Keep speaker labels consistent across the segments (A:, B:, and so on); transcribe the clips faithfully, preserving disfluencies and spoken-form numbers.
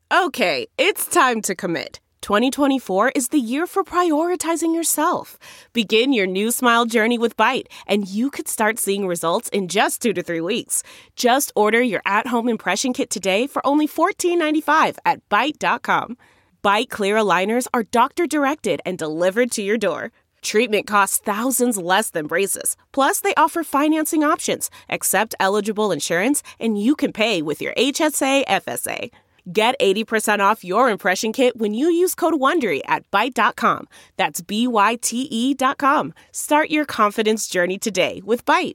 A: Okay, it's time to commit. twenty twenty-four is the year for prioritizing yourself. Begin your new smile journey with Byte, and you could start seeing results in just two to three weeks. Just order your at-home impression kit today for only fourteen ninety-five at byte dot com. Byte clear aligners are doctor-directed and delivered to your door. Treatment costs thousands less than braces. Plus, they offer financing options, accept eligible insurance, and you can pay with your H S A F S A. Get eighty percent off your impression kit when you use code WONDERY at byte dot com. That's B Y T E dot com. Start your confidence journey today with Byte.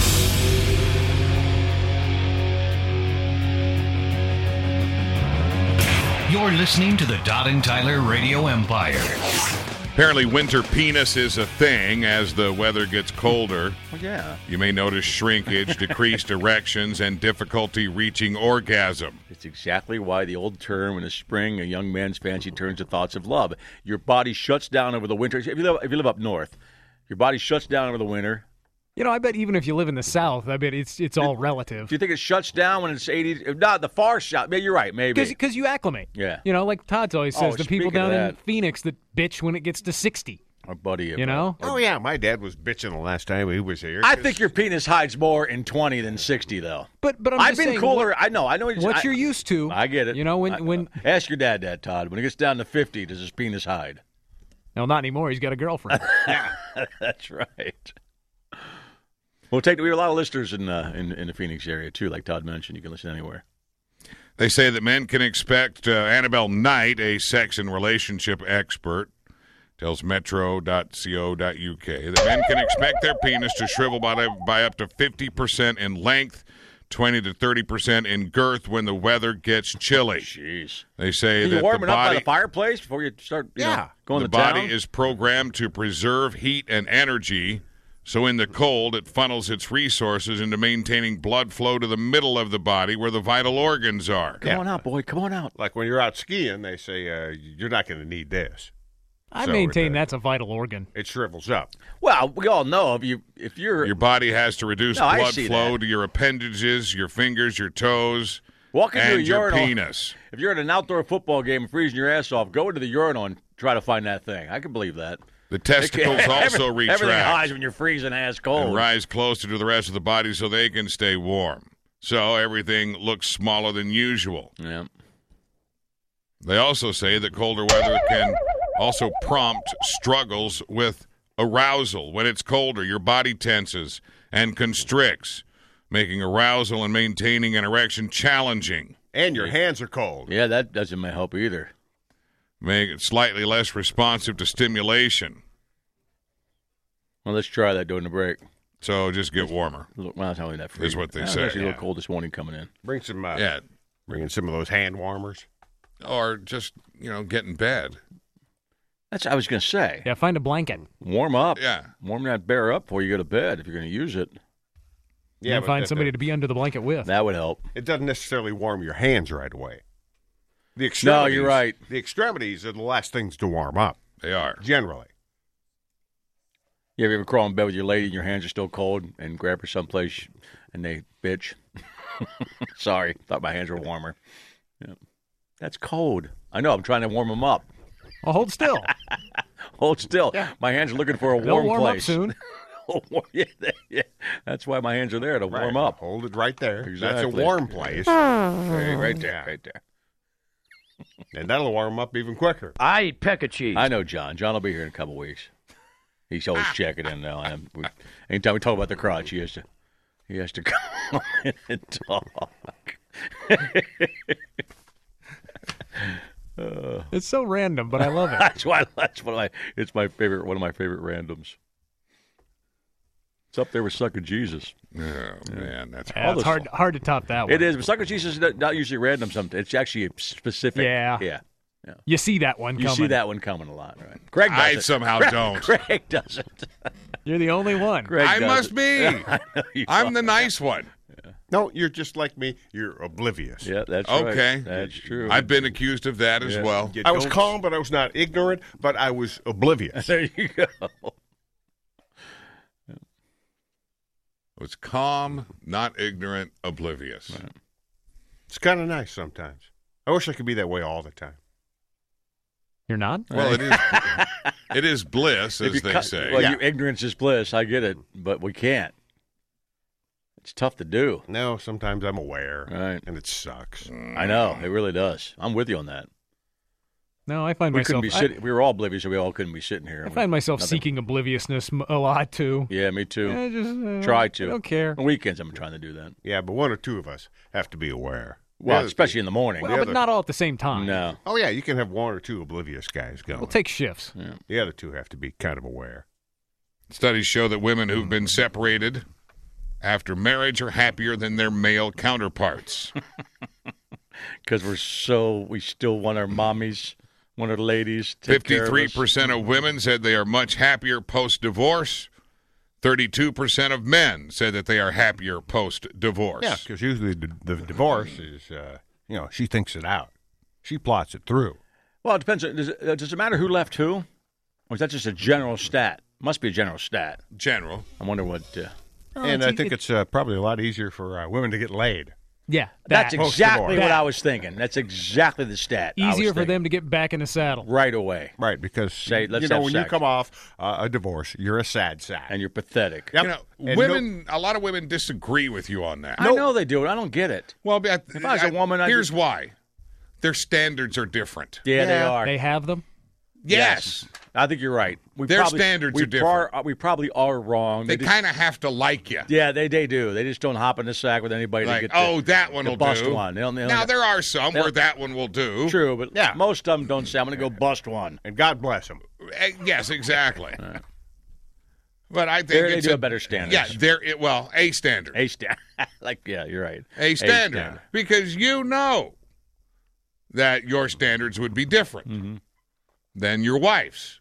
B: You're listening to the Todd and Tyler Radio Empire.
C: Apparently, winter penis is a thing as the weather gets colder.
D: Well, yeah.
C: You may notice shrinkage, decreased erections, and difficulty reaching orgasm.
D: It's exactly why the old term in the spring, a young man's fancy turns to thoughts of love. Your body shuts down over the winter. If you live, if you live up north, your body shuts down over the winter.
E: You know, I bet even if you live in the South, I bet it's it's all relative.
D: Do you think it shuts down when it's eighty? Not the far shot. You're right, maybe.
E: Because you acclimate.
D: Yeah.
E: You know, like Todd's always says,
D: Oh,
E: the people
D: speaking
E: down
D: of
E: in
D: that.
E: Phoenix that bitch when it gets to sixty.
D: Our buddy.
E: You know?
F: Oh, yeah, my dad was bitching the last time he was here.
D: I think your penis hides more in twenty than sixty, though.
E: But but I'm
D: I've
E: just
D: been
E: saying,
D: cooler.
E: What,
D: I know. I know. What
E: what you're used to.
D: I get it.
E: You know, when
D: I-
E: when
D: ask your dad that, Todd. When it gets down to fifty, does his penis hide?
E: no, not anymore. He's got a girlfriend.
D: That's right. We'll take. We have a lot of listeners in, uh, in in the Phoenix area too. Like Todd mentioned, you can listen anywhere.
C: They say that men can expect uh, Annabelle Knight, a sex and relationship expert, tells metro dot co dot U K, that men can expect their penis to shrivel by, by up to fifty percent in length, twenty to thirty percent in girth when the weather gets chilly.
D: Jeez.
C: They say
D: Can
C: that
D: you warm
C: the
D: it up by
C: body,
D: the fireplace before you start? You
F: Yeah.
D: know, going
C: the
D: to
C: body
D: town?
C: is programmed to preserve heat and energy. So in the cold, it funnels its resources into maintaining blood flow to the middle of the body where the vital organs are.
D: Come on out, boy. Come on out.
F: Like when you're out skiing, they say uh, you're not going to need this.
E: I
F: So
E: maintain
F: it, uh,
E: that's a vital organ.
F: It shrivels up.
D: Well, we all know if you if you're
C: Your body has to reduce
D: No, I
C: blood
D: see
C: flow
D: that.
C: to your appendages, your fingers, your toes,
D: walking to a
C: and your
D: urinal,
C: penis.
D: if you're at an outdoor football game and freezing your ass off, go into the urinal and try to find that thing. I can believe that.
C: The testicles also
D: Everything-
C: retract
D: Everything hides when you're freezing ass cold.
C: and rise closer to the rest of the body so they can stay warm. So everything looks smaller than usual.
D: Yeah.
C: They also say that colder weather can also prompt struggles with arousal. When it's colder, your body tenses and constricts, making arousal and maintaining an erection challenging.
F: And your hands are cold.
D: Yeah, that doesn't help either.
C: Make it slightly less responsive to stimulation.
D: Well, let's try that during the break.
C: So just get warmer.
D: Look, well, it's not really that free.
C: Is what they
D: It's
C: say.
D: actually a
C: Yeah.
D: little cold this morning coming in.
F: Bring some, uh,
C: Yeah.
F: bring in some of those hand warmers.
C: Or just, you know, get in bed.
D: That's what I was going to say.
E: Yeah, find a blanket.
D: Warm up.
C: Yeah.
D: Warm that bear up before you go to bed if you're going to use it.
F: Yeah,
E: and
F: but
E: find
F: that-
E: somebody
F: that-
E: to be under the blanket with.
D: That would help.
F: It doesn't necessarily warm your hands right away. The
D: No,
F: extremities,
D: you're right.
F: The extremities are the last things to warm up,
C: They are.
F: generally.
D: You ever, ever crawl in bed with your lady and your hands are still cold and grab her someplace and they bitch? Sorry, thought my hands were warmer. Yeah. That's cold. I know, I'm trying to warm them up.
E: Well, hold still.
D: Hold still. My hands are looking for a
E: They'll
D: warm
E: warm
D: place.
E: up soon.
D: yeah, yeah, that's why my hands are there to warm
F: Right.
D: up.
F: Hold it right there. That's
D: Exactly.
F: a warm place.
D: Right, right there, right there.
F: And that'll warm them up even quicker.
G: I eat peck of cheese.
D: I know John. John will be here in a couple weeks. He's always checking in now. And we, anytime we talk about the crotch, he has to, he has to come in and talk. uh,
E: It's so random, but I love it.
D: that's why. That's one of my. It's my favorite. One of my favorite randoms. It's up there with sucking Jesus.
C: Oh, man, that's
E: Yeah, it's hard hard to top that one.
D: It is, but sucking Jesus is not- not usually random. Sometimes it's actually specific.
E: Yeah.
D: yeah.
E: You see that one
D: You
E: coming.
D: see that one coming a lot, right? Greg does
C: I
D: it.
C: somehow
D: Greg,
C: don't.
D: Greg doesn't.
E: You're the only one.
D: Greg
C: I
D: does
C: must
D: it.
C: be.
D: I know you
C: I'm
D: are.
C: the nice one.
F: No, you're just like me. You're oblivious.
D: Yeah, that's right.
C: Okay.
D: That's true.
C: I've been accused of that as
D: Yeah.
C: well.
D: You
F: I was
D: don't-
F: calm, but I was not ignorant, but I was oblivious.
D: There you go.
C: I was calm, not ignorant, oblivious.
F: It's kind of nice sometimes. I wish I could be that way all the time.
E: You're not?
C: Well, it is it is bliss,
D: If
C: as
D: you
C: they
D: cut-
C: say.
D: Well,
F: Yeah.
D: you, ignorance is bliss. I get it, but we can't. It's tough to do.
F: No, sometimes I'm aware,
D: Right.
F: and it sucks.
D: I know. It really does. I'm with you on that.
E: No, I find
D: We couldn't
E: myself.
D: be sitting. We were all oblivious, so we all couldn't be sitting here.
E: I, I find myself
D: Nothing.
E: seeking obliviousness m- a lot too.
D: Yeah, me too.
E: I just uh,
D: Try to.
E: I don't care.
D: On weekends, I'm trying to do that.
F: Yeah, but one or two of us have to be aware. The
D: Well,
F: other
D: especially in the morning.
E: Well, but
F: other-
E: not all at the same time.
D: No.
F: two- Oh, yeah, you can have one or two oblivious guys going.
E: We'll take shifts.
F: The other two have to be kind of aware.
C: Studies show that women who've been separated after marriage are happier than their male counterparts.
D: Because we're so, we still want our mommies, want our ladies to take care of us.
C: fifty-three percent of women said they are much happier post-divorce. thirty-two percent of men said that they are happier post-divorce.
F: Yeah, because usually the, the divorce is, uh, you know, she thinks it out. She plots it through.
D: Well, it depends. Does it, uh, does it matter who left who? Or is that just a general stat? Must be a general stat.
C: General.
D: I wonder what. Uh,
F: and I think it's uh, probably a lot easier for uh, women to get laid.
E: Yeah,
D: that's
E: that.
D: exactly
F: Post-divorce.
D: what I was thinking. That's exactly the stat. I was
E: Easier for
D: thinking.
E: them to get back in the saddle.
D: right away.
F: Right, because
D: Say, let's
F: you know
D: have
F: when
D: sex.
F: you come off uh, a divorce, you're a sad sack.
D: And you're pathetic.
F: Yep.
C: You know,
F: And
C: women, a lot of women disagree with you on that.
D: I know they do it. I don't get it.
C: Well, I,
D: If I was a woman, I'd
C: here's
D: just-
C: why. Their standards are different.
D: Yeah, they
F: Yeah.
D: are.
E: They have them.
C: Yes.
D: I think you're right. We
C: Their
D: probably,
C: standards
D: we
C: are different.
D: Par, we probably are wrong.
C: They
D: just-
C: kind of have to like you.
D: Yeah, they they do. They just don't hop in the sack with anybody
C: Like,
D: to get the,
C: oh, that one
D: the
C: will
D: bust
C: do.
D: one. They don't, they don't
C: Now,
D: get-
C: there are some
D: they'll-
C: where that one will do.
D: True, but
F: Yeah.
D: most of them don't say, I'm going to go bust one.
F: And God bless them.
C: Eh, Yes, exactly. But I think
D: There they
C: it's
D: do
C: a,
D: have better standards.
C: Yeah, there. It, well, a standard,
D: A standard. like, yeah, you're right.
C: a standard, because you know that your standards would be different
D: Mm-hmm.
C: than your wife's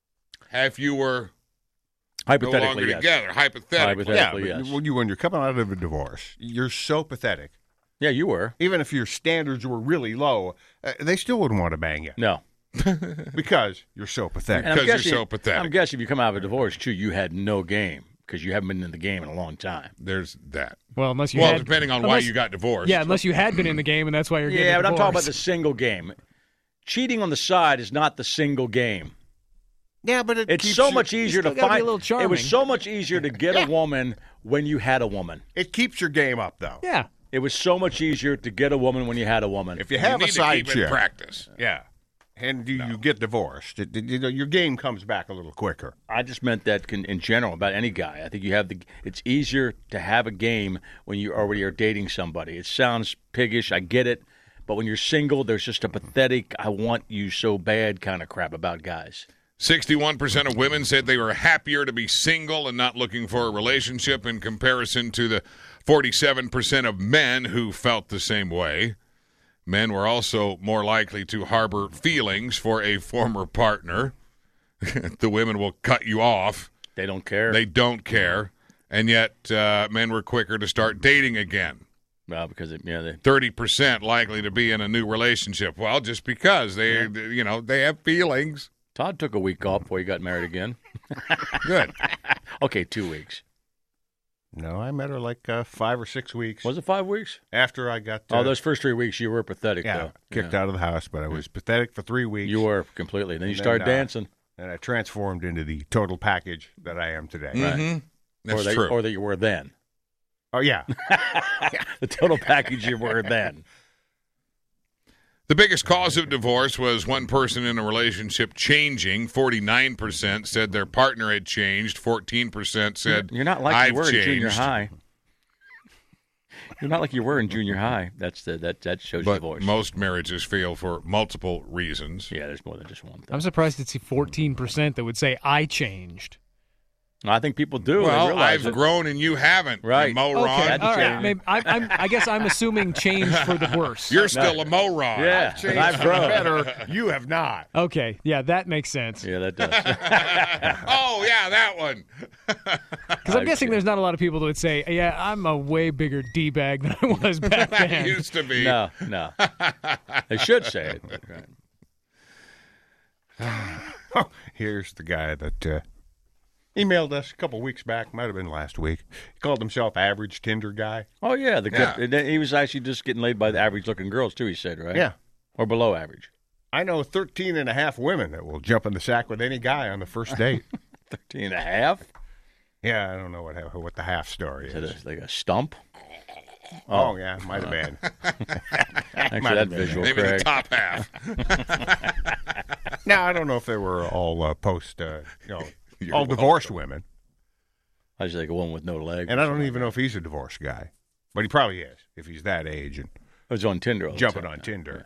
C: if you were no
D: Hypothetically,
C: longer
D: yes.
C: together. Hypothetically,
D: Hypothetically.
F: Yeah,
D: Exactly,
F: but
D: yes.
F: when, you, when you're coming out of a divorce, you're so pathetic.
D: Yeah, you were.
F: Even if your standards were really low, uh, they still wouldn't want to bang you
D: No.
F: because you're so pathetic.
D: And I'm
C: Because you're
D: guessing-
C: so pathetic.
D: I'm guessing if you come out of a divorce, too, you had no game because you haven't been in the game in a long time.
C: there's that.
E: Well, unless you
C: Well,
E: had,
C: depending on why
E: unless-
C: you got divorced.
E: Yeah, unless you had been in the game and that's why you're getting
D: Yeah,
E: a
D: but I'm talking about
E: divorce.
D: the single game. Cheating on the side is not the single game.
F: Yeah, but it
D: It's
F: keeps
D: so
F: you-
D: much easier to
E: still gotta be
D: find.
E: a little charming.
D: It was so much easier to get a woman when you had a woman.
F: It keeps your game up, though.
E: Yeah.
D: It was so much easier to get a woman when you had a woman.
F: If you
C: You
F: have
C: need
F: a
C: to
F: side
C: keep in
F: chick,
C: practice.
F: yeah, and you, you get divorced, it, it- you know, your game comes back a little quicker.
D: I just meant that can, in general about any guy. I think you have the. It's easier to have a game when you already are dating somebody. It sounds piggish, I get it, but when you're single, there's just a pathetic "I want you so bad" kind of crap about guys.
C: sixty-one percent of women said they were happier to be single and not looking for a relationship in comparison to the forty-seven percent of men who felt the same way. Men were also more likely to harbor feelings for a former partner. The women will cut you off.
D: They don't care.
C: They don't care. And yet uh, men were quicker to start dating again.
D: well, because it, you know, they,
C: thirty percent likely to be in a new relationship. Well, just because they, you know, they have feelings.
D: Todd took a week off before he got married again.
C: Good.
D: Okay, two weeks.
F: No, I met her like uh, five or six weeks
D: Was it five weeks?
F: after I got uh,
D: Oh, those first three weeks you were pathetic,
F: yeah,
D: though.
F: kicked
D: Yeah.
F: out of the house, but I was pathetic for three weeks.
D: You were completely. Then you
F: And then,
D: started
F: uh,
D: dancing.
F: and I transformed into the total package that I am today.
C: Mm-hmm. That's
D: or that,
C: true.
D: Or that you were then.
F: Oh yeah,
D: The total package you were then.
C: The biggest cause of divorce was one person in a relationship changing. forty-nine percent said their partner had changed. fourteen percent said,
D: You're not like
C: I've
D: you were
C: changed.
D: in junior high. You're not like you were in junior high. That's the that that shows
C: But
D: divorce.
C: most marriages fail for multiple reasons.
D: yeah, there's more than just one thing.
E: I'm surprised to see fourteen percent that would say I changed.
D: I think people do. They
C: Well,
D: realize
C: I've
D: it.
C: grown and you haven't.
D: Right.
C: You moron.
E: Okay,
D: Had to
E: all right.
D: change.
E: Maybe, I, I'm, I guess I'm assuming change for the worse.
C: You're still a moron.
D: Yeah,
F: changed
D: I've
F: for
D: grown.
F: better. You have not.
E: Okay, yeah, that makes sense.
D: Yeah, that does.
C: Oh, yeah, that one.
E: Because I'm guessing there's not a lot of people that would say, yeah, I'm a way bigger D-bag than I was back
C: That
E: then.
C: used to be.
D: no, no. They should say it. But, right.
F: Here's the guy that uh, emailed us a couple weeks back. Might have been last week. He called himself Average Tinder Guy.
D: Oh yeah, the
C: Yeah.
D: Good, he was actually just getting laid by the average-looking girls too. He said, right?
F: Yeah,
D: or below average?
F: I know thirteen and a half women that will jump in the sack with any guy on the first date.
D: thirteen and a half?
F: Yeah, I don't know what what the half story is.
D: Is it a, like a stump?
F: Oh, oh yeah, might have been.
D: Thanks for that visual,
C: Maybe
D: Craig.
C: the top half.
F: No, I don't know if they were all uh, post, uh, you know, You're all divorced women.
D: I was like a woman with no legs.
F: And I don't even know if he's a divorced guy. But he probably is, if he's that age and
D: I was on Tinder. all the
F: jumping
D: time.
F: on Tinder.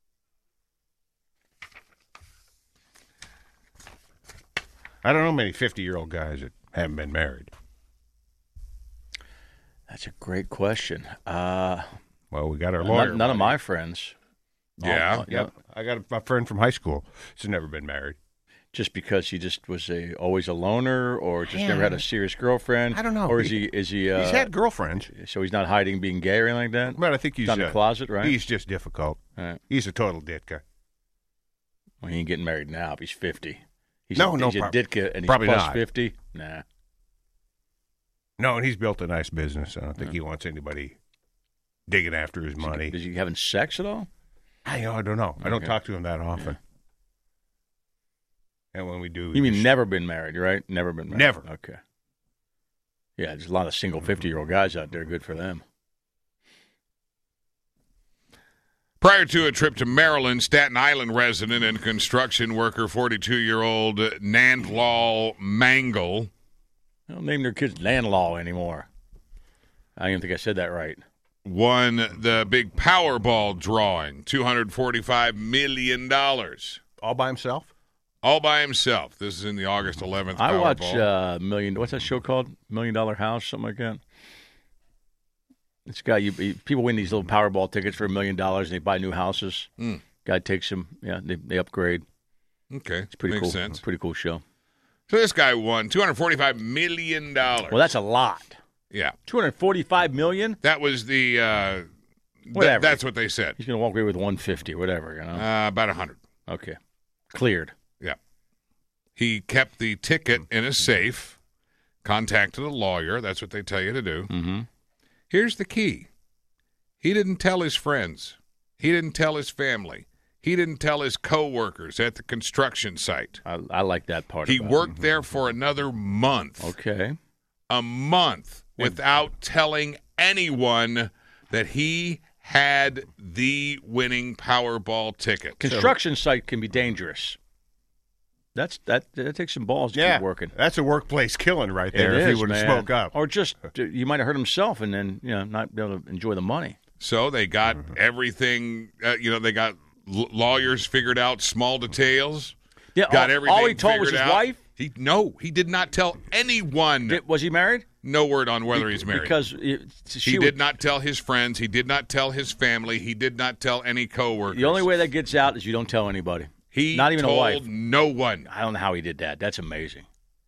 D: Yeah.
F: I don't know many fifty-year-old guys that haven't been married.
D: That's a great question. Uh,
F: Well, we got our lawyer.
D: none, none of my friends.
C: Yeah.
D: All-
F: Yep. I got a, a friend from high school who's never been married.
D: Just because he just was a always a loner, or just never had a serious girlfriend.
F: I don't know.
D: Or is he? Is he? Uh,
F: He's had girlfriends,
D: so he's not hiding being gay or anything like that.
F: but I think he's
D: Not in the
F: uh,
D: closet, right?
F: He's just difficult.
D: All right.
F: He's a total ditka.
D: Well, he ain't getting married now. If he's fifty. He's
F: No,
D: a,
F: no,
D: he's
F: prob-
D: a ditka, and he's
F: probably
D: plus
F: not.
D: fifty. Nah.
F: No, and he's built a nice business. I don't think he wants anybody digging after his money.
D: Is he having sex at all?
F: I, I don't know. I don't
D: Okay.
F: talk to him that often. And when we do,
D: You mean
F: just-
D: never been married, right? Never been married.
F: Never.
D: Okay. Yeah, there's a lot of single fifty-year-old guys out there. Good for them.
C: Prior to a trip to Maryland, Staten Island resident and construction worker, forty-two-year-old Nandlal Mangal.
D: They don't name their kids Landlaw anymore. I don't even think I said that right.
C: won the big Powerball drawing, two hundred forty-five million dollars.
F: all by himself.
C: All by himself. This is in the August eleventh
D: I
C: Powerball.
D: watch uh, Million. What's that show called? Million Dollar House, something like that. This guy, you, you, people win these little Powerball tickets for a million dollars, and they buy new houses.
C: Mm.
D: Guy takes them. Yeah, they, they upgrade.
C: Okay,
D: It's pretty
C: makes
D: cool.
C: sense.
D: Pretty cool show.
C: So this guy won two hundred forty-five million dollars.
D: Well, that's a lot.
C: yeah.
D: Two hundred forty-five million.
C: That was the. Uh, th-
D: Whatever.
C: that's what they said.
D: He's gonna walk away with one fifty, whatever. You know.
C: Uh, about a hundred.
D: Okay, cleared.
C: Yeah. He kept the ticket in a safe. Contacted a lawyer. That's what they tell you to do.
D: Mm-hmm.
C: Here's the key. He didn't tell his friends. He didn't tell his family. He didn't tell his coworkers at the construction site.
D: I, I like that part.
C: He
D: about
C: worked there for another month.
D: it. Okay.
C: A month without telling anyone that he had the winning Powerball ticket.
D: Construction site can be dangerous. That's that. That takes some balls to
F: Yeah,
D: keep working.
F: that's a workplace killing right there.
D: It
F: if
D: is,
F: he would have
D: man.
F: spoke up,
D: or just you might have hurt himself and then you know not be able to enjoy the money.
C: So they got everything, uh, you know, they got l- lawyers figured out small details.
D: Yeah,
C: Got
D: all,
C: everything
D: all he told was
C: figured
D: his
C: out.
D: wife.
C: He No, he did not tell anyone.
D: Did, was he married?
C: No word on whether he's married.
D: Because it, she
C: he
D: would-
C: did not tell his friends. He did not tell his family. He did not tell any coworkers.
D: The only way that gets out is you don't tell anybody.
C: he
D: not even a
C: told
D: wife.
C: no one,
D: I don't know how he did that. That's amazing.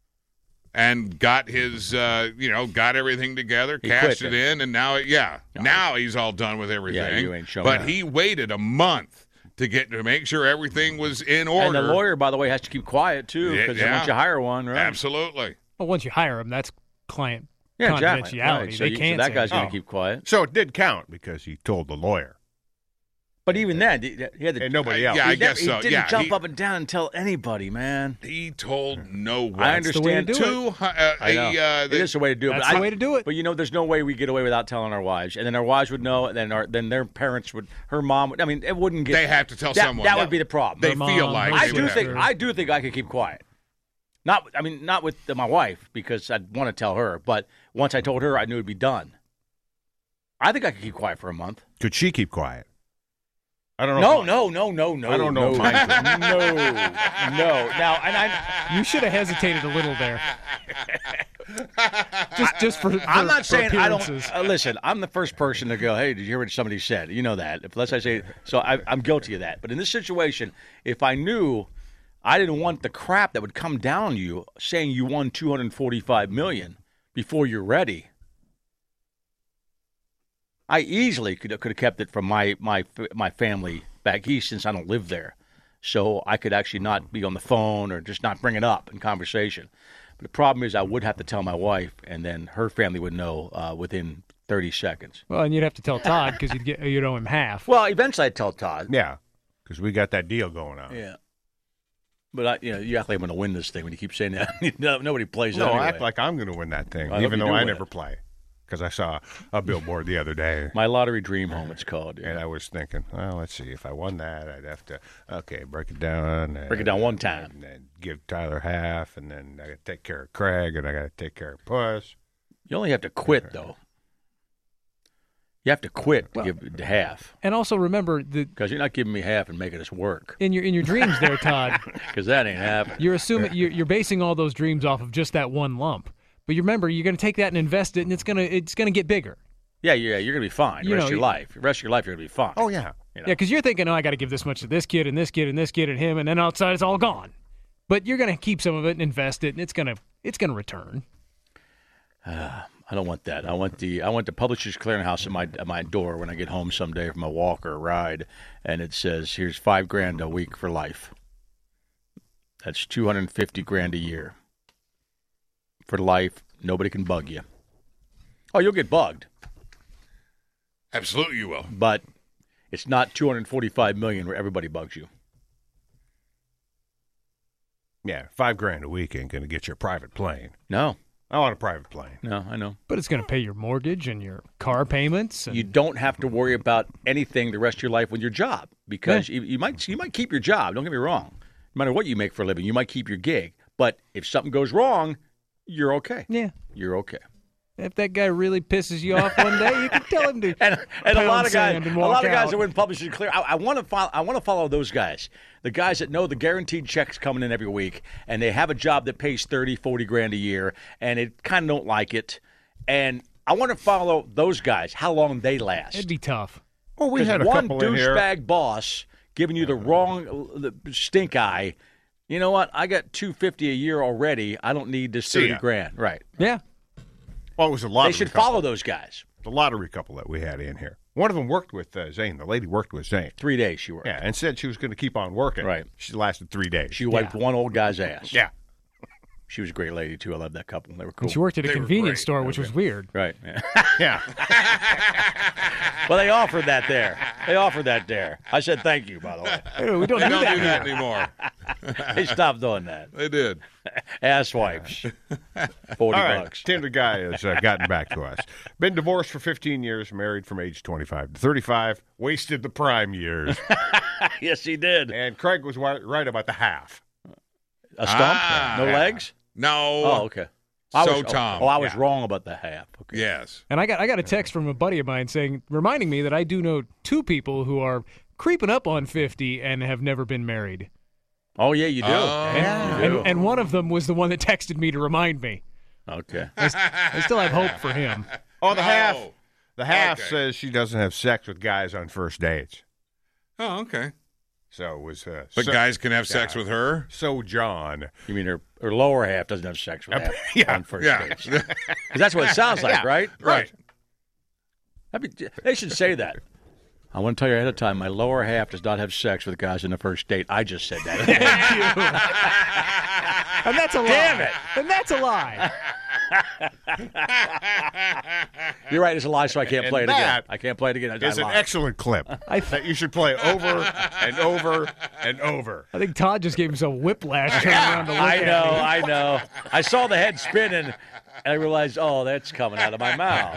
C: and got his, uh, you know, got everything together,
D: He
C: cashed
D: quit
C: it
D: then.
C: in, and now, yeah, now he's all done with everything.
D: you ain't showing
C: but
D: up.
C: he waited a month to get to make sure everything was in order.
D: And the lawyer, by the way, has to keep quiet too
C: Yeah,
D: because
C: yeah.
D: once you hire one, right?
C: Absolutely.
E: Well, once you hire them, that's client
D: Yeah, exactly.
E: confidentiality.
D: Right. So,
E: They
D: you- so
E: can't
D: that
E: say
D: guy's
E: anything.
D: going to keep quiet.
F: so it did count because he told the lawyer
D: But even then, he he had to.
F: and nobody
C: Uh,
F: else.
C: yeah,
D: he
C: I
D: never-
C: guess
D: he
C: so.
D: didn't
C: Yeah,
D: jump
C: he-
D: up and down and tell anybody, man.
C: He told no one.
D: I
E: That's the way to
D: understand.
E: do it.
C: Two, uh,
D: I know.
C: a, uh,
D: it is the way to do it.
E: That's
D: but
E: the
D: I-
E: way to do it.
D: But you know, there's no way we get away without telling our wives, and then our wives would know, and then our then their parents would, her mom would. I mean, it wouldn't get.
C: They have to tell
D: that,
C: someone.
D: That would be the problem.
C: They
E: Her
C: feel
E: mom,
C: like
E: her
D: I
C: they
D: do
C: would
D: think
C: have.
D: I do think I could keep quiet. Not, I mean, not with my wife because I'd want to tell her, but once I told her, I knew it'd be done. I think I could keep quiet for a month.
F: Could she keep quiet? I don't
D: No,
F: know.
D: no, no, no, no.
F: I don't know
D: No,
F: if mine
D: no, no. Now, and I.
E: You should have hesitated a little there. just, just for, for
D: I'm not
E: for
D: saying I don't.
E: appearances.
D: Uh, listen, I'm the first person to go, hey, did you hear what somebody said? You know that. Unless I say so, I, I'm guilty of that. But in this situation, if I knew I didn't want the crap that would come down on you saying you won two hundred forty-five million dollars before you're ready, I easily could could have kept it from my my my family back east since I don't live there, so I could actually not be on the phone or just not bring it up in conversation. But the problem is, I would have to tell my wife, and then her family would know uh, within thirty seconds.
E: Well, and you'd have to tell Todd because you'd get you'd owe him half.
D: Well, eventually I'd tell Todd.
F: Yeah. because we got that deal going on.
D: Yeah. But I, you know, you act like I'm going to win this thing when you keep saying that. No, nobody plays
F: No,
D: that anyway.
F: I act like I'm going to win that thing,
D: I hope
F: even
D: you
F: though
D: do
F: I
D: win
F: never
D: it.
F: play. Because I saw a billboard the other day.
D: My lottery dream home, it's called. Yeah.
F: And I was thinking, well, let's see. If I won that, I'd have to, okay, break it down. And,
D: Break it down one time.
F: And then give Tyler half, and then I got to take care of Craig, and I got to take care of Puss.
D: You only have to quit, though. You have to quit to
E: Well-
D: give half.
E: And also remember that
D: Because you're not giving me half and making us work.
E: in your in your dreams there, Todd,
D: Because that ain't happening.
E: you're assuming you're, you're basing all those dreams off of just that one lump. But you remember, you're going to take that and invest it, and it's going to it's going to get bigger.
D: Yeah, yeah, you're going to be fine. The
E: You
D: rest
E: know,
D: of your
E: you-
D: life. The rest of your life, you're going to be fine.
F: Oh, yeah.
D: You know?
E: Yeah, because you're thinking, oh, I got to give this much to this kid and this kid and this kid and him, and then outside it's all gone. But you're going to keep some of it and invest it, and it's going to it's going to return.
D: I don't want that. I want the I want the Publishers Clearinghouse at my at my door when I get home someday from a walk or a ride, and it says, "Here's five grand a week for life." That's two hundred and fifty grand a year for life. Nobody can bug you. Oh, you'll get bugged,
C: Absolutely, you will.
D: but it's not two hundred forty-five million where everybody bugs you.
F: Yeah, five grand a week ain't going to get you a private plane.
D: No,
F: I want a private plane.
D: no, I know.
E: But it's going to pay your mortgage and your car payments. And
D: You don't have to worry about anything the rest of your life with your job because you, you might you might keep your job. Don't get me wrong. No matter what you make for a living, you might keep your gig. But if something goes wrong, you're okay.
E: yeah,
D: You're okay.
E: if that guy really pisses you off one day, you can tell him to.
D: And and a
E: pound
D: lot of guys,
E: sand and
D: a
E: walk
D: lot of guys
E: out.
D: that wouldn't publish it clear. I, I want to follow. I want to follow those guys. The guys that know the guaranteed checks coming in every week, and they have a job that pays thirty, forty grand a year, and it kind of don't like it. And I want to follow those guys. How long they last?
E: It'd be tough.
F: Well, we had a
D: one
F: couple in here.
D: douchebag boss giving you the wrong the stink eye. You know what? I got two fifty a year already. I don't need this
F: See
D: thirty
F: ya.
D: grand. Right?
E: Yeah.
F: Well, it was a lottery
D: They should
F: couple.
D: follow those guys.
F: The lottery couple that we had in here. One of them worked with uh, Zane. The lady worked with Zane.
D: Three days she worked.
F: Yeah, and said she was going to keep on working.
D: Right.
F: She lasted three days.
D: She wiped one old guy's ass.
F: yeah.
D: She was a great lady too. I love that couple. They were cool.
E: And she worked at a
C: They were
E: convenience
C: great.
E: store, which was weird.
D: Right. Yeah.
F: Yeah.
D: Well, they offered that there. They offered that there. I said thank you, by the way.
E: Hey, we don't
C: They
E: do
C: don't
E: that
C: do
E: here.
C: that anymore.
D: They stopped doing that.
C: They did.
D: Ass wipes. Forty
F: All right.
D: bucks.
F: Tinder guy has uh, gotten back to us. Been divorced for fifteen years, married from age twenty-five to thirty-five, wasted the prime years.
D: Yes, he did.
F: And Craig was wi- right about the half.
D: A stump?
C: Ah.
D: no legs?
C: No.
D: Oh, okay. I
C: So,
D: was,
C: Tom.
D: Oh, I was
F: Yeah.
D: wrong about the half. Okay.
C: Yes.
E: And I got I got a text from a buddy of mine saying, reminding me that I do know two people who are creeping up on fifty and have never been married.
D: Oh, yeah, you do.
C: Oh.
D: Yeah, you
E: And,
D: do.
E: and one of them was the one that texted me to remind me.
D: Okay.
E: I still have hope for him.
F: Oh, the half.
C: Oh.
F: The half
C: Okay.
F: says she doesn't have sex with guys on first dates.
C: Oh, okay.
F: So it was. Uh,
C: But
F: so,
C: guys can have sex
F: Yeah.
C: with her?
F: So John.
D: You mean her, her lower half doesn't have sex with half
F: Yeah.
D: on first
C: Yeah.
D: dates? Because that's what it sounds like,
F: Yeah.
D: right?
C: Right.
D: That'd be, they should say that. I want to tell you ahead of time, my lower half does not have sex with guys on the first date. I just said that.
E: And that's a lie.
D: Damn it.
E: And that's a lie.
D: You're right, it's a lie, so I can't
F: And
D: play it again.
F: that
D: I can't play it again. I
F: It's an
D: lied.
F: excellent clip that you should play over and over and over.
E: I think Todd just gave himself whiplash turning around to look
D: I
E: at
D: know,
E: me.
D: I know. I saw the head spinning, and I realized, oh, that's coming out of my mouth.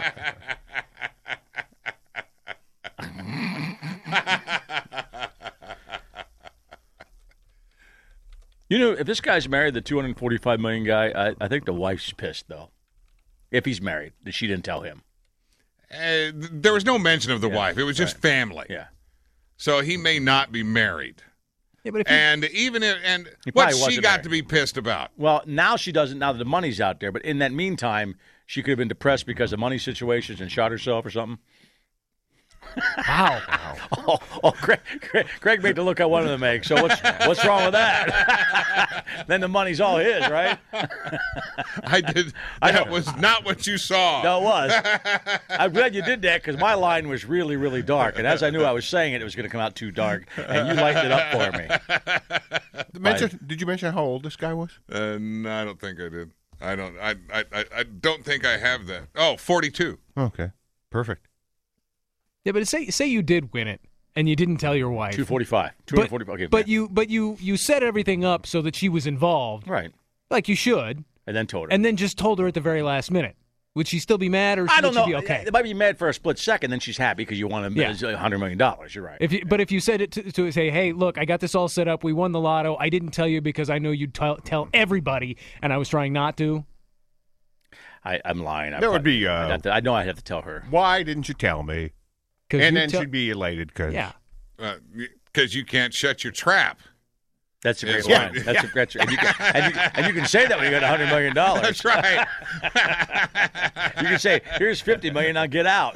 D: You know, if this guy's married, the two hundred forty-five million guy, I, I think the wife's pissed, though. If he's married, that she didn't tell him.
C: Uh, th- there was no mention of the wife. It was just family.
D: Yeah.
C: So he may not be married.
E: Yeah, but if you,
C: And even if, and
D: He
C: what's
D: probably
C: she
D: wasn't
C: got
D: married.
C: to be pissed about?
D: Well, now she doesn't, now that the money's out there. But in that meantime, she could have been depressed because of money situations and shot herself or something.
E: wow.
D: Oh, oh Craig, Craig, Craig made the look I wanted to make. So what's what's wrong with that? Then the money's all his, right?
C: I did.
D: I
C: That
D: know.
C: was not what you saw.
D: No, it was. I'm glad you did that because my line was really, really dark. And as I knew I was saying it, it was going to come out too dark. And you lightened it up for me.
F: Mention, did you mention how old this guy was?
C: Uh, no, I don't think I did. I don't. I, I. I- I don't think I have that. Oh, forty-two.
F: Okay, perfect.
E: Yeah, but say say you did win it, and you didn't tell your wife.
D: two forty-five. two
E: But,
D: forty-five. Okay,
E: but
D: man.
E: you but you you set everything up so that she was involved,
D: Right.
E: like you should,
D: And then told her.
E: and then just told her at the very last minute. Would she still be mad, or
D: I
E: would
D: don't
E: she
D: know.
E: be okay?
D: They might be mad for a split second, then she's happy because you want
E: Yeah.
D: a hundred million dollars. You're right.
E: If you, But if you said it to, to say, hey, look, I got this all set up. We won the lotto. I didn't tell you because I know you'd tell, tell everybody, and I was trying not to.
D: I, I'm lying. I
F: There would
D: probably-
F: be, uh,
D: I'd have to- I know I'd have to tell her.
F: Why didn't you tell me?
E: 'Cause
F: And
E: you
F: then
E: tell-
F: she'd be elated because
E: Yeah.
C: Because you can't shut your trap.
D: That's a great
C: Yeah.
D: line. That's a great. And you, can, and, you, and you can say that when you got a hundred million dollars.
C: That's right.
D: You can say, "Here's fifty million. Now get out."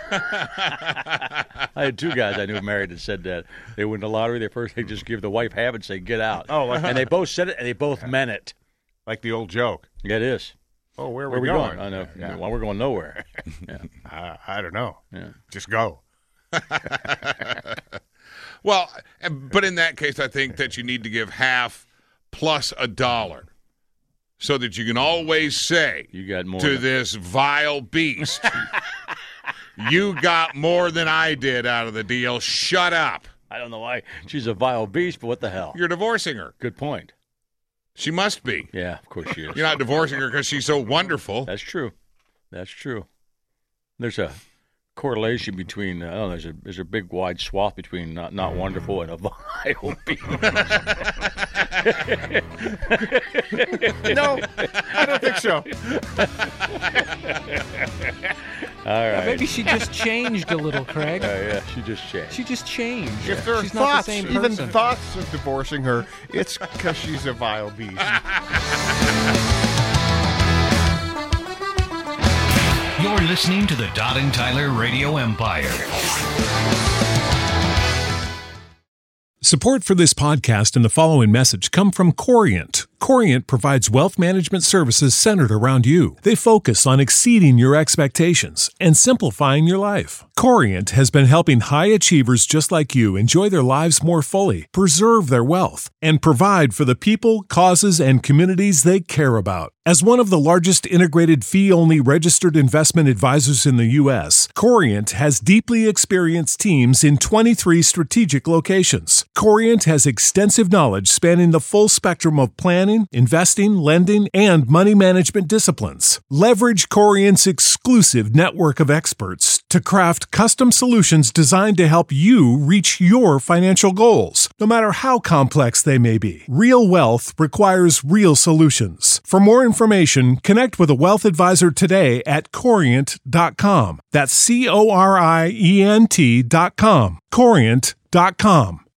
D: I had two guys I knew married that said that they win the lottery. They first they just give the wife half and say, "Get out."
F: Oh, like-
D: and they both said it, and they both meant it.
F: like the old joke.
D: Yeah, it is.
F: Oh, where,
D: Where
F: are we
D: we
F: going?
D: going? I know.
F: Yeah.
D: Well, we're going nowhere. Yeah.
F: I, I don't know.
D: Yeah.
F: Just go.
C: Well, but in that case, I think that you need to give half plus a dollar so that you can always say
D: You got more.
C: to
D: than-
C: this vile beast, you got more than I did out of the deal. Shut up.
D: I don't know why she's a vile beast, but what the hell?
C: You're divorcing her.
D: Good point.
C: She must be.
D: Yeah, of course she is.
C: You're not divorcing her because she's so wonderful.
D: That's true. That's true. There's a correlation between, uh, oh, there's a there's a big wide swath between not, not wonderful and a vile beast.
F: No, I don't think so.
D: All right.
E: Maybe she just changed a little, Craig.
D: Uh, yeah, she just changed.
E: She just changed.
F: If there are
E: She's not
F: thoughts,
E: the same
F: even
E: person.
F: thoughts of divorcing her, it's because she's a vile beast.
B: You're listening to the Todd and Tyler Radio Empire.
G: Support for this podcast and the following message come from Corient. Corient provides wealth management services centered around you. They focus on exceeding your expectations and simplifying your life. Corient has been helping high achievers just like you enjoy their lives more fully, preserve their wealth, and provide for the people, causes, and communities they care about. As one of the largest integrated fee-only registered investment advisors in the U S, Corient has deeply experienced teams in twenty-three strategic locations. Corient has extensive knowledge spanning the full spectrum of planning, investing, lending, and money management disciplines. Leverage Corient's exclusive network of experts to craft custom solutions designed to help you reach your financial goals, no matter how complex they may be. Real wealth requires real solutions. For more information, connect with a wealth advisor today at corient dot com. That's C O R I E N T dot com. corient dot com.